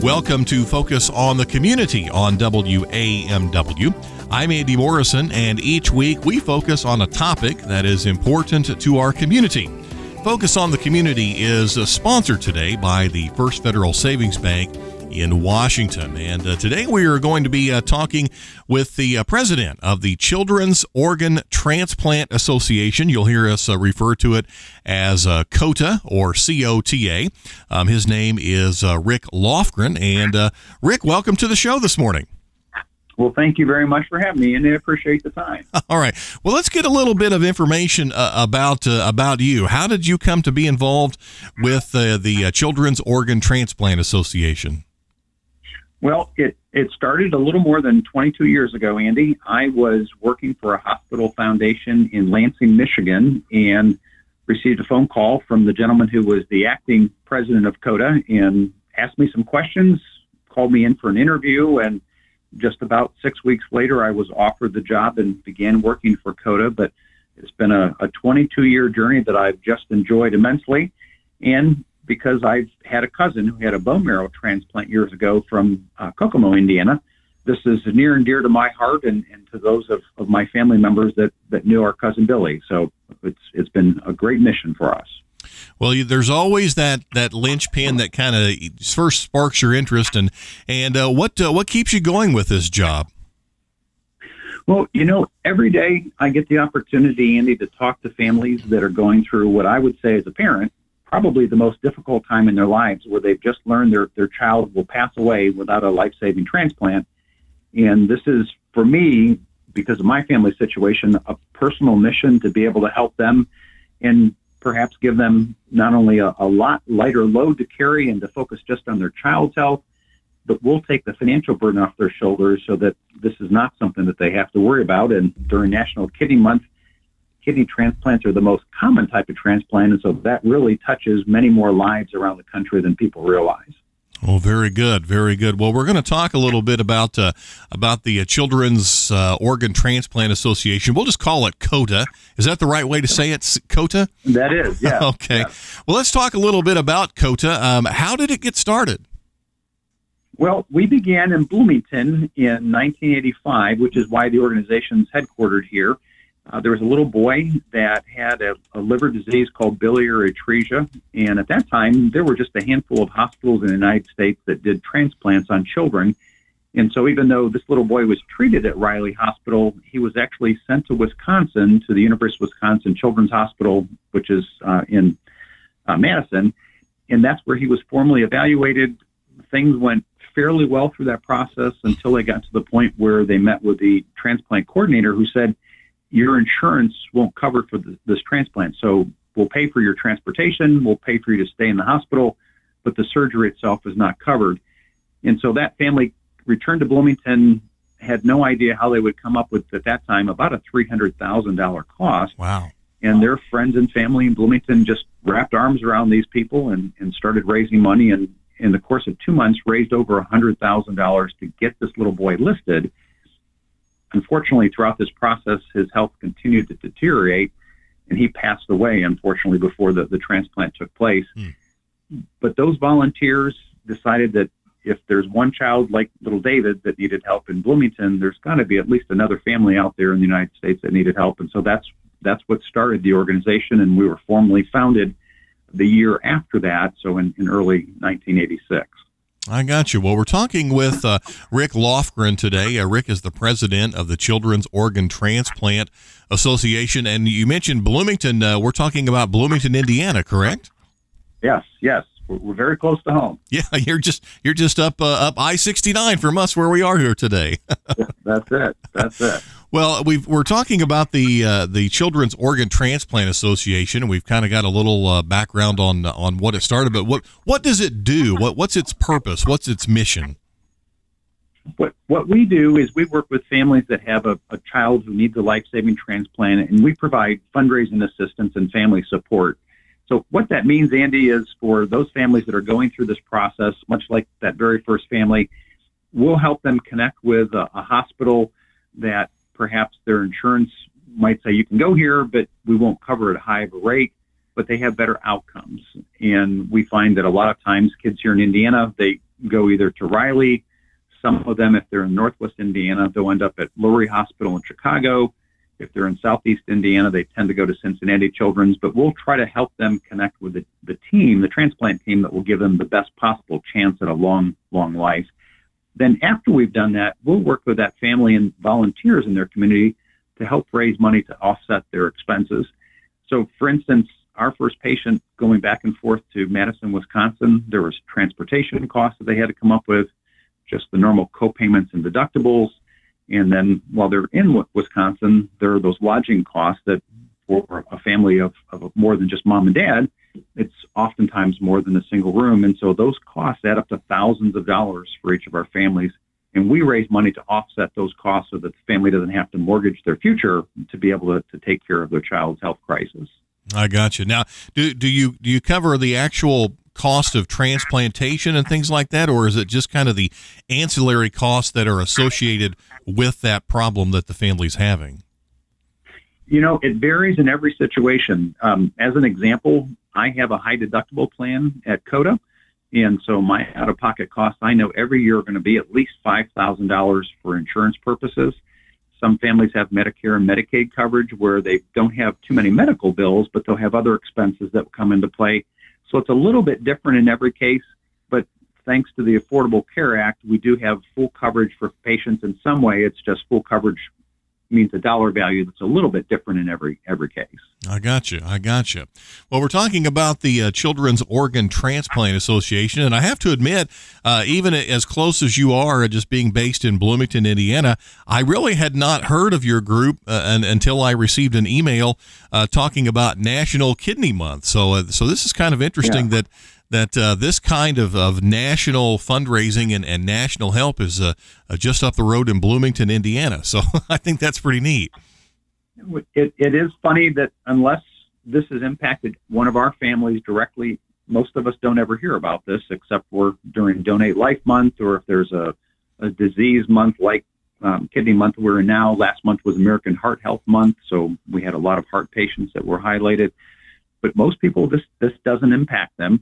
Welcome to Focus on the Community on WAMW. I'm Andy Morrison, and each week we focus on a topic that is important to our community. Focus on the Community is sponsored today by the First Federal Savings Bank in Washington. And today we are going to be talking with the president of the Children's Organ Transplant Association. You'll hear us refer to it as COTA or COTA. His name is Rick Lofgren. And Rick, welcome to the show this morning. Well, thank you very much for having me, and I appreciate the time. All right. Well, let's get a little bit of information about you. How did you come to be involved with the Children's Organ Transplant Association? Well, it started a little more than 22 years ago, Andy. I was working for a hospital foundation in Lansing, Michigan, and received a phone call from the gentleman who was the acting president of COTA and asked me some questions, called me in for an interview, and just about 6 weeks later, I was offered the job and began working for COTA. But it's been a 22-year journey that I've just enjoyed immensely. And because I've had a cousin who had a bone marrow transplant years ago from Kokomo, Indiana, this is near and dear to my heart and to those of my family members that knew our cousin Billy. So it's been a great mission for us. Well, there's always that linchpin that kind of first sparks your interest, and what keeps you going with this job? Well, every day I get the opportunity, Andy, to talk to families that are going through what I would say as a parent, probably the most difficult time in their lives, where they've just learned their child will pass away without a life-saving transplant. And this is, for me, because of my family situation, a personal mission to be able to help them and perhaps give them not only a lot lighter load to carry and to focus just on their child's health, but we'll take the financial burden off their shoulders so that this is not something that they have to worry about. And during National Kidney Month, kidney transplants are the most common type of transplant, and so that really touches many more lives around the country than people realize. Oh, very good, very good. Well, we're going to talk a little bit about the Children's Organ Transplant Association. We'll just call it COTA. Is that the right way to say it, COTA? That is, yeah. Okay. Yeah. Well, let's talk a little bit about COTA. How did it get started? Well, we began in Bloomington in 1985, which is why the organization's headquartered here. There was a little boy that had a liver disease called biliary atresia, and at that time, there were just a handful of hospitals in the United States that did transplants on children. And so even though this little boy was treated at Riley Hospital, he was actually sent to Wisconsin, to the University of Wisconsin Children's Hospital, which is in Madison, and that's where he was formally evaluated. Things went fairly well through that process until they got to the point where they met with the transplant coordinator, who said, your insurance won't cover for this transplant. So we'll pay for your transportation, we'll pay for you to stay in the hospital, but the surgery itself is not covered. And so that family returned to Bloomington, had no idea how they would come up with, at that time, about a $300,000 cost. Wow. And their friends and family in Bloomington just wrapped arms around these people and started raising money. And in the course of 2 months, raised over $100,000 to get this little boy listed. Unfortunately, throughout this process, his health continued to deteriorate, and he passed away, unfortunately, before the transplant took place. But those volunteers decided that if there's one child like little David that needed help in Bloomington, there's got to be at least another family out there in the United States that needed help. And so that's what started the organization, and we were formally founded the year after that, so in early 1986. I got you. Well, we're talking with Rick Lofgren today. Rick is the president of the Children's Organ Transplant Association, and you mentioned Bloomington. We're talking about Bloomington, Indiana, correct? Yes. We're very close to home. Yeah, you're just up I-69 from us where we are here today. That's it. Well, we're talking about the Children's Organ Transplant Association, and we've kind of got a little background on what it started. But what does it do? What's its purpose? What's its mission? What we do is we work with families that have a child who needs a life-saving transplant, and we provide fundraising assistance and family support. So what that means, Andy, is for those families that are going through this process, much like that very first family, we'll help them connect with a hospital that perhaps their insurance might say you can go here, but we won't cover at a high of a rate, but they have better outcomes. And we find that a lot of times kids here in Indiana, they go either to Riley. Some of them, if they're in Northwest Indiana, they'll end up at Lurie Hospital in Chicago. If they're in Southeast Indiana, they tend to go to Cincinnati Children's, but we'll try to help them connect with the team, the transplant team, that will give them the best possible chance at a long, long life. Then after we've done that, we'll work with that family and volunteers in their community to help raise money to offset their expenses. So, for instance, our first patient going back and forth to Madison, Wisconsin, there was transportation costs that they had to come up with, just the normal co-payments and deductibles. And then while they're in Wisconsin, there are those lodging costs that for a family of more than just mom and dad, it's oftentimes more than a single room. And so those costs add up to thousands of dollars for each of our families. And we raise money to offset those costs so that the family doesn't have to mortgage their future to be able to take care of their child's health crisis. I got you. Now, do you cover the actual cost of transplantation and things like that, or is it just kind of the ancillary costs that are associated with that problem that the family's having? You know, it varies in every situation. As an example, I have a high deductible plan at CODA, and so my out-of-pocket costs I know every year are going to be at least $5,000 for insurance purposes. Some families have Medicare and Medicaid coverage where they don't have too many medical bills, but they'll have other expenses that will come into play. So it's a little bit different in every case, but thanks to the Affordable Care Act, we do have full coverage for patients in some way. It's just full coverage means a dollar value that's a little bit different in every case. I got you. Well, we're talking about the Children's Organ Transplant Association, and I have to admit, even as close as you are, just being based in Bloomington, Indiana, I really had not heard of your group until I received an email talking about National Kidney Month. So this is kind of interesting that this kind of national fundraising and national help is just up the road in Bloomington, Indiana. So I think that's pretty neat. It is funny that unless this has impacted one of our families directly, most of us don't ever hear about this except for during Donate Life Month, or if there's a disease month like Kidney Month we're in now. Last month was American Heart Health Month, so we had a lot of heart patients that were highlighted. But most people, this doesn't impact them.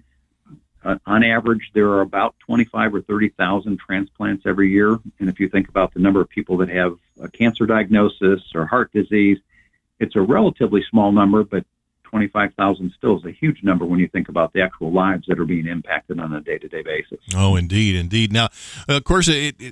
On average, there are about 25 or 30,000 transplants every year. And if you think about the number of people that have a cancer diagnosis or heart disease, it's a relatively small number, but 25,000 still is a huge number when you think about the actual lives that are being impacted on a day-to-day basis. Oh, indeed. Now, of course,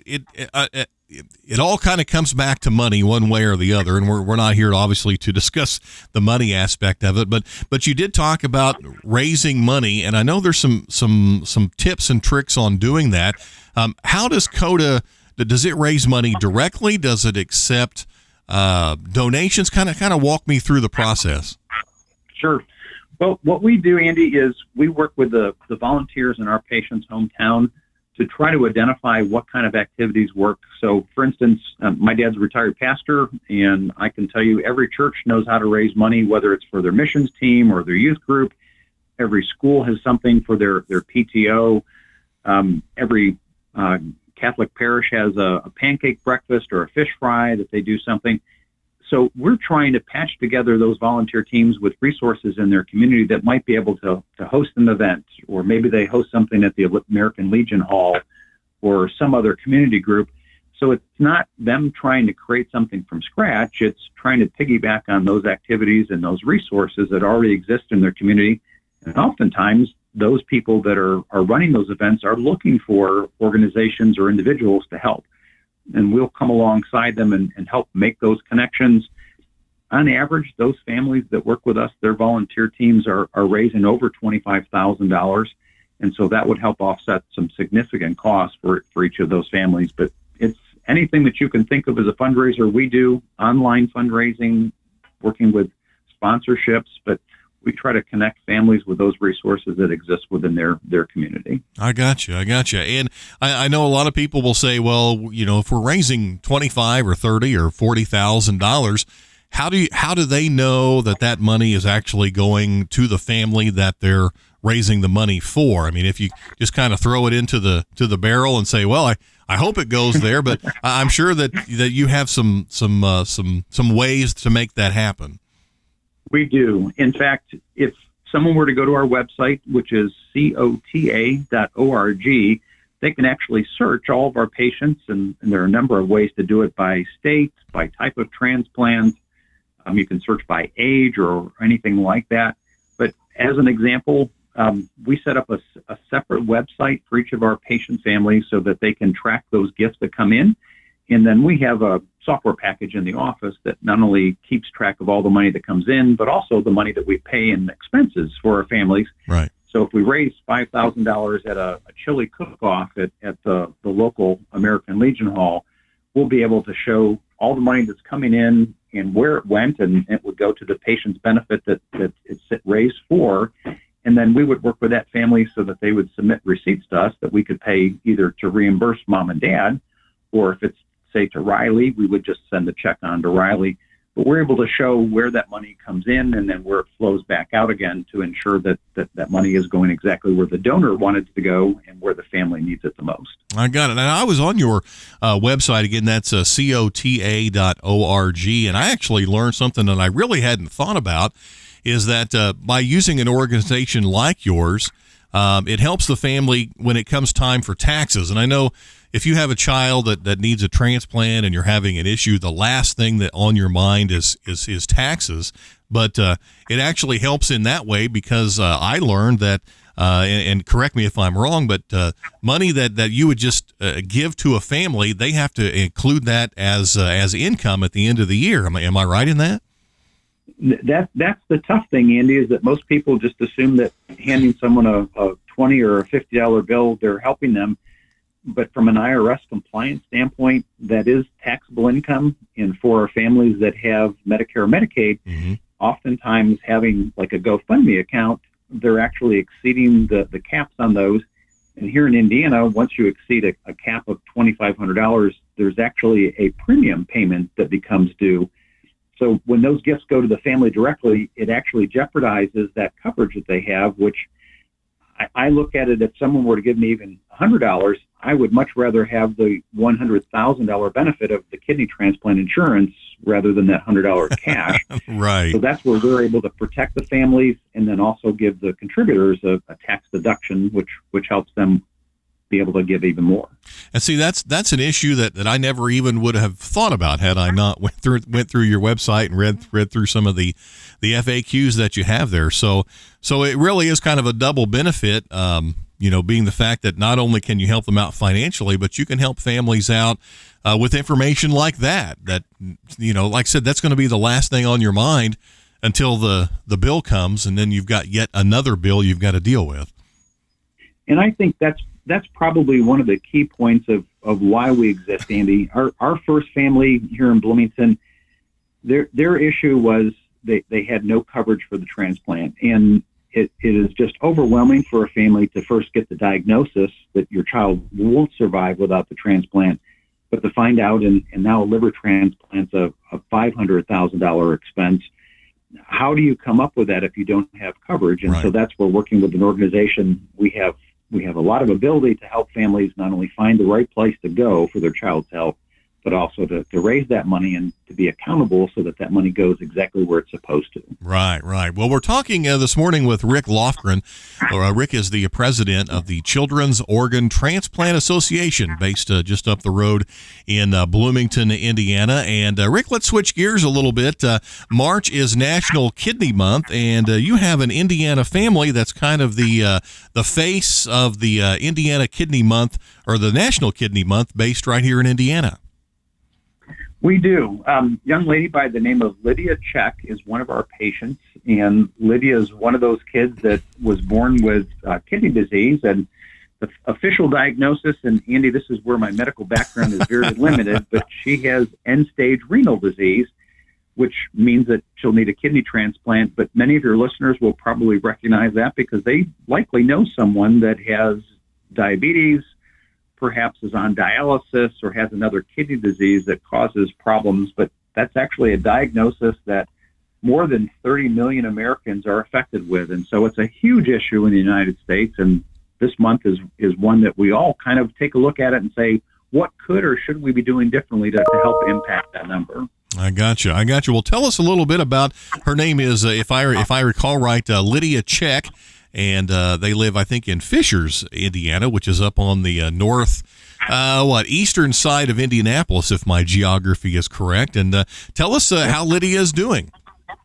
it all kind of comes back to money one way or the other, and we're not here obviously to discuss the money aspect of it, but you did talk about raising money, and I know there's some tips and tricks on doing that. How does CODA, does it raise money directly? Does it accept donations? Kind of walk me through the process. Sure. Well, what we do, Andy, is we work with the volunteers in our patient's hometown to try to identify what kind of activities work. So, for instance, my dad's a retired pastor, and I can tell you every church knows how to raise money, whether it's for their missions team or their youth group. Every school has something for their PTO. Every Catholic parish has a pancake breakfast or a fish fry that they do something. So we're trying to patch together those volunteer teams with resources in their community that might be able to host an event, or maybe they host something at the American Legion Hall or some other community group. So it's not them trying to create something from scratch. It's trying to piggyback on those activities and those resources that already exist in their community. And oftentimes, those people that are running those events are looking for organizations or individuals to help. And we'll come alongside them and help make those connections. On average, those families that work with us, their volunteer teams are raising over $25,000. And so that would help offset some significant costs for each of those families. But it's anything that you can think of as a fundraiser. We do online fundraising, working with sponsorships, but we try to connect families with those resources that exist within their community. I got you. And I know a lot of people will say, well, you know, if we're raising $25,000 or $30,000 or $40,000, how do they know that money is actually going to the family that they're raising the money for? I mean, if you just kind of throw it into the barrel and say, well, I hope it goes there, but I'm sure that you have some ways to make that happen. We do. In fact, if someone were to go to our website, which is COTA.org, they can actually search all of our patients, and there are a number of ways to do it by state, by type of transplant. You can search by age or anything like that. But as an example, we set up a separate website for each of our patient families so that they can track those gifts that come in. And then we have a software package in the office that not only keeps track of all the money that comes in, but also the money that we pay in expenses for our families. Right. So if we raise $5,000 at a chili cook-off at the local American Legion Hall, we'll be able to show all the money that's coming in and where it went, and it would go to the patient's benefit that it's raised for. And then we would work with that family so that they would submit receipts to us that we could pay either to reimburse mom and dad, or if it's, say, to Riley, we would just send the check on to Riley. But we're able to show where that money comes in and then where it flows back out again to ensure that money is going exactly where the donor wanted it to go and where the family needs it the most. I got it. And I was on your website. Again, that's COTA.org. And I actually learned something that I really hadn't thought about, is that by using an organization like yours, it helps the family when it comes time for taxes. And I know if you have a child that needs a transplant and you're having an issue, the last thing that on your mind is taxes. But it actually helps in that way because I learned that, and correct me if I'm wrong, but money that you would just give to a family, they have to include that as income at the end of the year. Am I right in that? That's the tough thing, Andy, is that most people just assume that handing someone a $20 or a $50 bill, they're helping them. But from an IRS compliance standpoint, that is taxable income. And for families that have Medicare or Medicaid, oftentimes having like a GoFundMe account, they're actually exceeding the caps on those. And here in Indiana, once you exceed a cap of $2,500, there's actually a premium payment that becomes due. So when those gifts go to the family directly, it actually jeopardizes that coverage that they have, which I look at it, if someone were to give me even $100, I would much rather have the $100,000 benefit of the kidney transplant insurance rather than that $100 cash. Right. So that's where we're able to protect the families and then also give the contributors a tax deduction, which helps them be able to give even more. And see, that's an issue that I never even would have thought about had I not went through your website and read through some of the FAQs that you have there. So it really is kind of a double benefit, being the fact that not only can you help them out financially, but you can help families out with information like that, like I said, that's going to be the last thing on your mind until the bill comes, and then you've got yet another bill you've got to deal with. And I think that's probably one of the key points of why we exist, Andy. Our first family here in Bloomington, their issue was they had no coverage for the transplant. And it is just overwhelming for a family to first get the diagnosis that your child won't survive without the transplant, but to find out, and now a liver transplant's a $500,000 expense. How do you come up with that if you don't have coverage? And right. So that's where working with an organization, we have a lot of ability to help families not only find the right place to go for their child's health, but also to raise that money and to be accountable so that money goes exactly where it's supposed to. Right. Well, we're talking this morning with Rick Lofgren. Rick is the president of the Children's Organ Transplant Association, based just up the road in Bloomington, Indiana. And Rick, let's switch gears a little bit. March is National Kidney Month, and you have an Indiana family that's kind of the face of the Indiana Kidney Month, or the National Kidney Month, based right here in Indiana. We do. Young lady by the name of Lydia Check is one of our patients, and Lydia is one of those kids that was born with kidney disease, and the official diagnosis, and Andy, this is where my medical background is very limited, but she has end-stage renal disease, which means that she'll need a kidney transplant, but many of your listeners will probably recognize that because they likely know someone that has diabetes, perhaps is on dialysis, or has another kidney disease that causes problems. But that's actually a diagnosis that more than 30 million Americans are affected with. And so it's a huge issue in the United States. And this month is one that we all kind of take a look at it and say, what could or should we be doing differently to help impact that number? I got you. Well, tell us a little bit about, her name is, if I recall right, Lydia Check. and they live, I think, in Fishers, Indiana, which is up on the eastern side of Indianapolis, if my geography is correct. And tell us how Lydia is doing.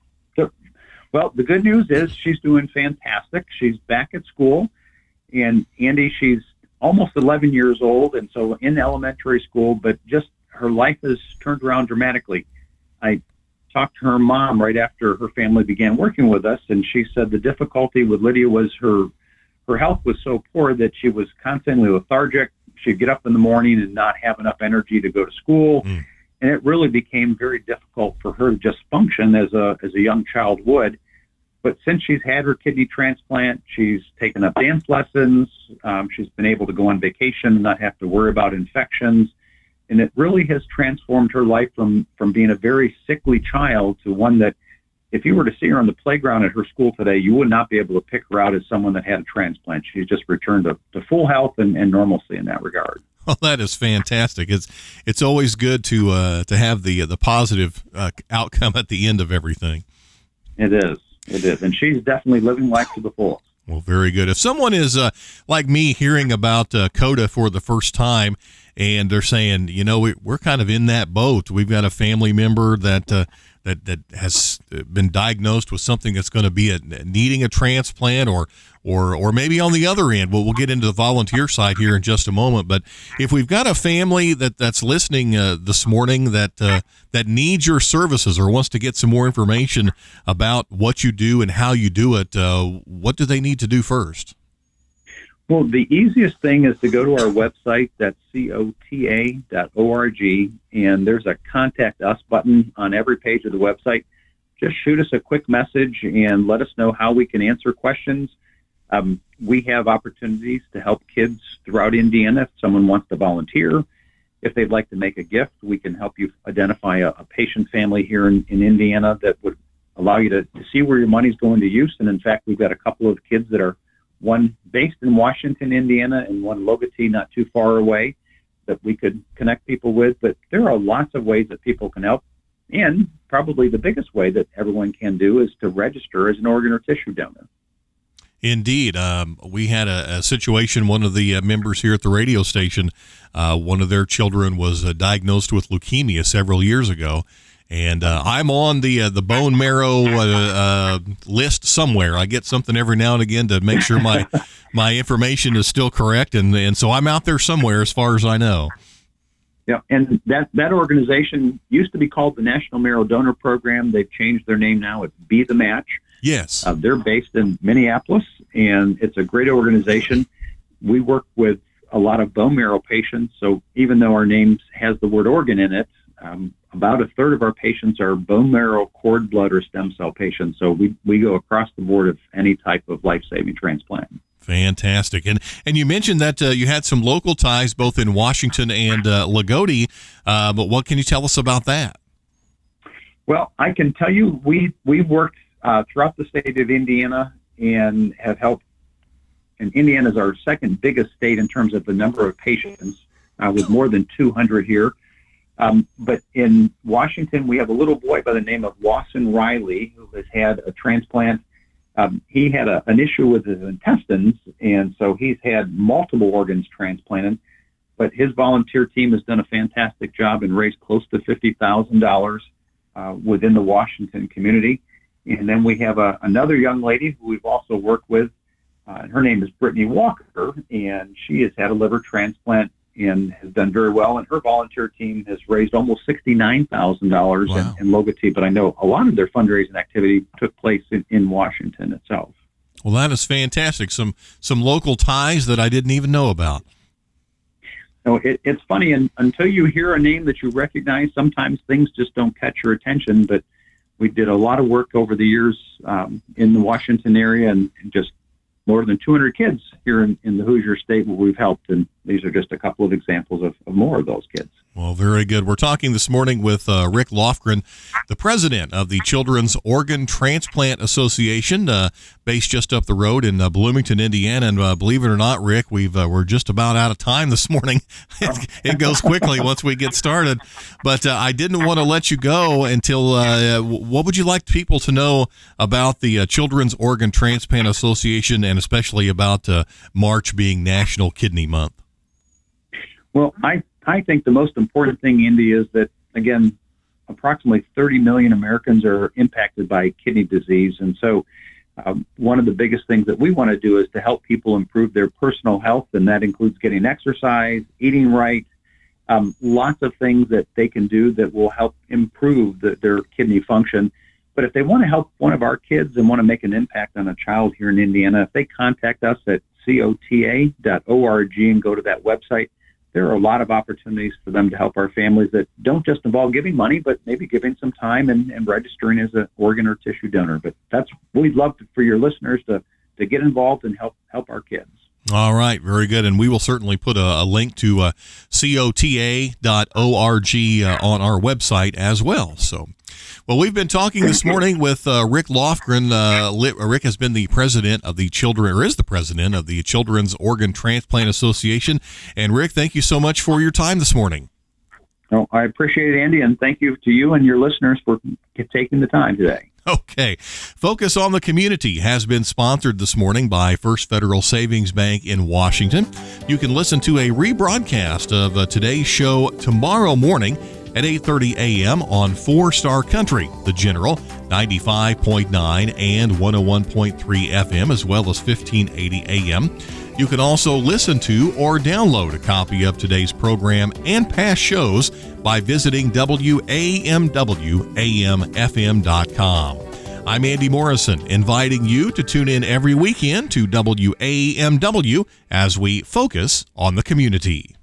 Well, the good news is she's doing fantastic. She's back at school, and Andy, she's almost 11 years old, and so in elementary school, but just her life has turned around dramatically. I talked to her mom right after her family began working with us, and she said the difficulty with Lydia was her health was so poor that she was constantly lethargic. She'd get up in the morning and not have enough energy to go to school. And it really became very difficult for her to just function as a young child would. But since she's had her kidney transplant, she's taken up dance lessons. She's been able to go on vacation and not have to worry about infections. And it really has transformed her life from being a very sickly child to one that if you were to see her on the playground at her school today, you would not be able to pick her out as someone that had a transplant. She's just returned to full health and normalcy in that regard. Well, that is fantastic. It's always good to have the positive outcome at the end of everything. It is. And she's definitely living life to the fullest. Well, very good. If someone is like me hearing about CODA for the first time and they're saying, we're kind of in that boat. We've got a family member that has been diagnosed with something that's going to be needing a transplant or maybe on the other end. We'll get into the volunteer side here in just a moment. But if we've got a family that's listening this morning that needs your services or wants to get some more information about what you do and how you do it, what do they need to do first? Well, the easiest thing is to go to our website, that's COTA.org, and there's a Contact Us button on every page of the website. Just shoot us a quick message and let us know how we can answer questions. We have opportunities to help kids throughout Indiana if someone wants to volunteer. If they'd like to make a gift, we can help you identify a patient family here in Indiana that would allow you to see where your money's going to use. And in fact, we've got a couple of kids that are one based in Washington, Indiana, and one Logotee not too far away that we could connect people with. But there are lots of ways that people can help. And probably the biggest way that everyone can do is to register as an organ or tissue donor. Indeed. We had a situation, one of the members here at the radio station, one of their children was diagnosed with leukemia several years ago. And I'm on the bone marrow list somewhere. I get something every now and again to make sure my information is still correct, and so I'm out there somewhere as far as I know. Yeah, and that organization used to be called the National Marrow Donor Program. They've changed their name now. It's Be the Match. Yes. They're based in Minneapolis, and it's a great organization. We work with a lot of bone marrow patients, so even though our name has the word organ in it, about a third of our patients are bone marrow, cord blood, or stem cell patients. So we go across the board of any type of life-saving transplant. Fantastic. And you mentioned that you had some local ties both in Washington and Logotee, but what can you tell us about that? Well, I can tell you we've worked throughout the state of Indiana and have helped. And Indiana is our second biggest state in terms of the number of patients, with more than 200 here. But in Washington, we have a little boy by the name of Lawson Riley who has had a transplant. He had an issue with his intestines, and so he's had multiple organs transplanted. But his volunteer team has done a fantastic job and raised close to $50,000 within the Washington community. And then we have another young lady who we've also worked with. Her name is Brittany Walker, and she has had a liver transplant and has done very well. And her volunteer team has raised almost $69,000 wow. in Logotee. But I know a lot of their fundraising activity took place in Washington itself. Well, that is fantastic. Some local ties that I didn't even know about. So it's funny, and until you hear a name that you recognize, sometimes things just don't catch your attention. But we did a lot of work over the years in the Washington area, and just more than 200 kids here in the Hoosier State where we've helped, and these are just a couple of examples of more of those kids. Well, very good. We're talking this morning with Rick Lofgren, the president of the Children's Organ Transplant Association, based just up the road in Bloomington, Indiana. And believe it or not, Rick, we're just about out of time this morning. It goes quickly once we get started. But I didn't want to let you go until what would you like people to know about the Children's Organ Transplant Association, and especially about March being National Kidney Month? Well, I think the most important thing, Indy, is that, again, approximately 30 million Americans are impacted by kidney disease. And so one of the biggest things that we want to do is to help people improve their personal health, and that includes getting exercise, eating right, lots of things that they can do that will help improve their kidney function. But if they want to help one of our kids and want to make an impact on a child here in Indiana, if they contact us at cota.org and go to that website, there are a lot of opportunities for them to help our families that don't just involve giving money, but maybe giving some time and registering as an organ or tissue donor. But we'd love for your listeners to get involved and help our kids. All right, very good. And we will certainly put a link to cota.org on our website as well. So, well, we've been talking this morning with Rick Lofgren. Rick has been the president of the Children's Organ Transplant Association. And Rick, thank you so much for your time this morning. Oh, I appreciate it, Andy, and thank you to you and your listeners for taking the time today. Okay. Focus on the Community has been sponsored this morning by First Federal Savings Bank in Washington. You can listen to a rebroadcast of today's show tomorrow morning at 8:30 a.m. on 4-Star Country, The General, 95.9 and 101.3 FM, as well as 1580 a.m. You can also listen to or download a copy of today's program and past shows by visiting WAMWAMFM.com. I'm Andy Morrison, inviting you to tune in every weekend to WAMW as we focus on the community.